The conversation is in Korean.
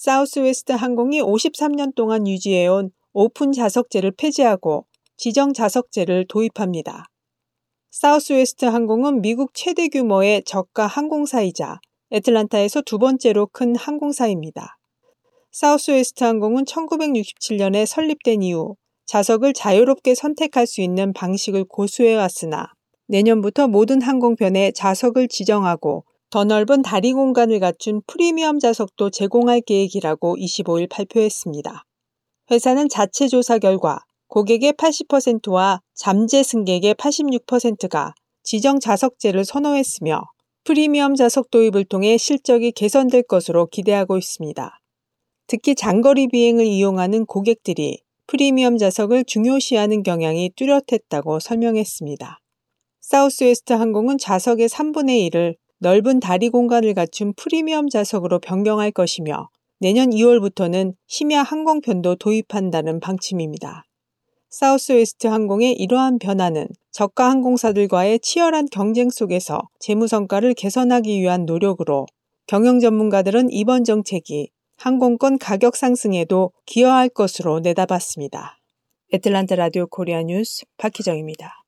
사우스웨스트 항공이 53년 동안 유지해온 오픈 좌석제를 폐지하고 지정 좌석제를 도입합니다. 사우스웨스트 항공은 미국 최대 규모의 저가 항공사이자 애틀랜타에서 두 번째로 큰 항공사입니다. 사우스웨스트 항공은 1967년에 설립된 이후 좌석을 자유롭게 선택할 수 있는 방식을 고수해왔으나 내년부터 모든 항공편에 좌석을 지정하고 더 넓은 다리 공간을 갖춘 프리미엄 좌석도 제공할 계획이라고 25일 발표했습니다. 회사는 자체 조사 결과 고객의 80%와 잠재 승객의 86%가 지정 좌석제를 선호했으며 프리미엄 좌석 도입을 통해 실적이 개선될 것으로 기대하고 있습니다. 특히 장거리 비행을 이용하는 고객들이 프리미엄 좌석을 중요시하는 경향이 뚜렷했다고 설명했습니다. 사우스웨스트 항공은 좌석의 3분의 1을 넓은 다리 공간을 갖춘 프리미엄 좌석으로 변경할 것이며 내년 2월부터는 심야 항공편도 도입한다는 방침입니다. 사우스웨스트 항공의 이러한 변화는 저가 항공사들과의 치열한 경쟁 속에서 재무 성과를 개선하기 위한 노력으로 경영 전문가들은 이번 정책이 항공권 가격 상승에도 기여할 것으로 내다봤습니다. 애틀랜타 라디오 코리아 뉴스 박희정입니다.